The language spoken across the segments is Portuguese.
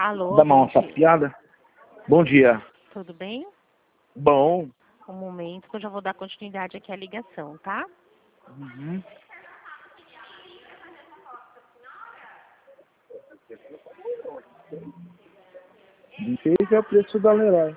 Alô, Dá uma gente. sapiada. Bom dia. Tudo bem? Bom. Um momento que eu já vou dar continuidade aqui à ligação, tá? Uhum. Esse é o preço da Leroy.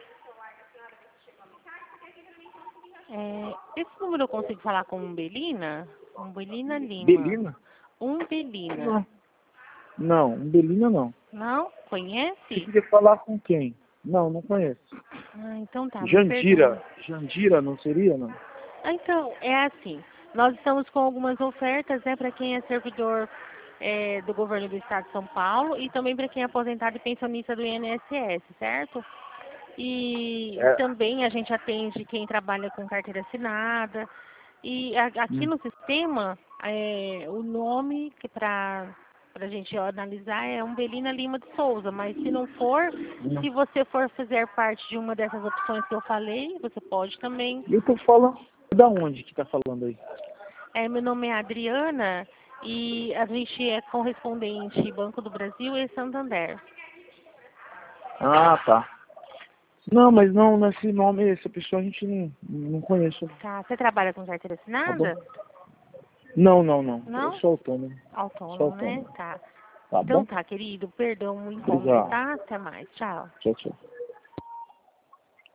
Esse número eu consigo falar com Umbelina? Umbelina Lima. Belina? Umbelina. Não, Belina não. Não? Você Conhece? queria falar com quem? Não conheço. Ah, então tá, me perdoa. Jandira. Jandira não seria, não? Ah, então, é assim. Nós estamos com algumas ofertas, né, para quem é servidor do governo do estado de São Paulo e também para quem é aposentado e pensionista do INSS, certo? E É. também a gente atende quem trabalha com carteira assinada. E aqui no sistema, o nome que para a gente analisar é Umbelina Lima de Souza, mas se não for, se você for fazer parte de uma dessas opções que eu falei, você pode também. Eu tô falando da onde que tá falando aí? Meu nome é Adriana e a gente é correspondente Banco do Brasil e Santander. Ah, tá. Não, mas não, nesse nome, essa pessoa a gente não conhece. Tá, você trabalha com carteira Tá bom? assinada? Não. Eu Não? sou autônomo. Sou Autônomo, né? autônomo. Tá. Tá Então bom? tá, querido. Perdão o incômodo, Obrigado. tá? Até mais. Tchau. Tchau, tchau.